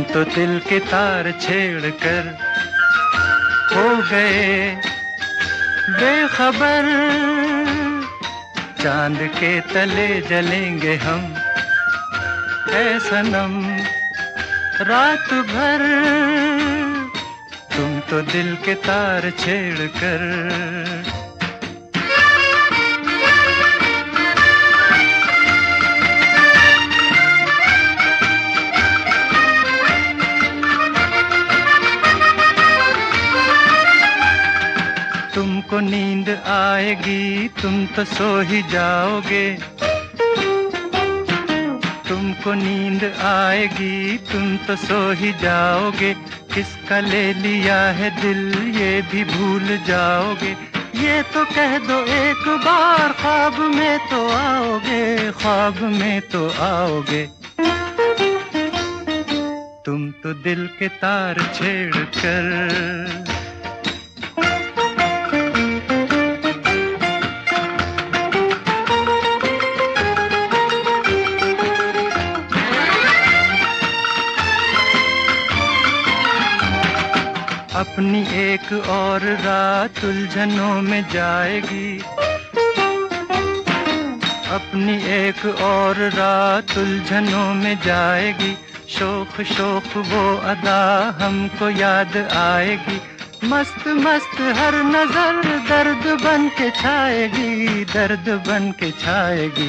तो दिल के तार छेड़ कर हो गए बेखबर। चांद के तले जलेंगे हम ऐ सनम रात भर। तुम तो दिल के तार छेड़ कर। तुमको नींद आएगी तुम तो सो ही जाओगे। तुमको नींद आएगी तुम तो सो ही जाओगे। किसका ले लिया है दिल ये भी भूल जाओगे। ये तो कह दो एक बार ख्वाब में तो आओगे, ख्वाब में तो आओगे। तुम तो दिल के तार छेड़ कर। अपनी एक और रात उलझनों में जाएगी। अपनी एक और रात उलझनों में जाएगी। शोख शोख वो अदा हमको याद आएगी। मस्त मस्त हर नजर दर्द बन के छाएगी, दर्द बन के छाएगी।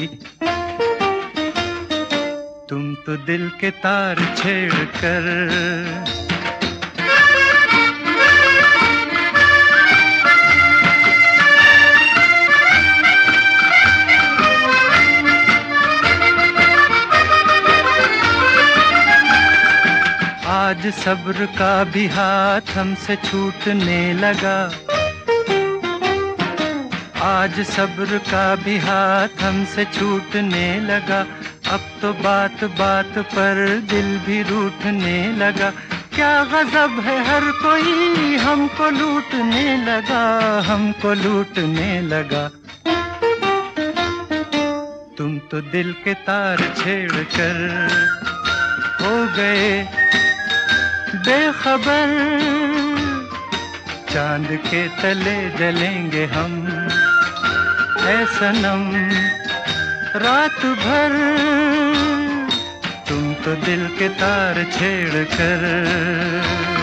तुम तो दिल के तार छेड़ कर। आज सब्र का भी हाथ हमसे छूटने लगा। आज सब्र का भी हाथ हमसे छूटने लगा। अब तो बात बात पर दिल भी रूठने लगा। क्या गजब है हर कोई हमको लूटने लगा, हमको लूटने लगा। तुम तो दिल के तार छेड़ कर हो गए बेखबर। चांद के तले जलेंगे हम ऐ सनम रात भर। तुम तो दिल के तार छेड़ कर।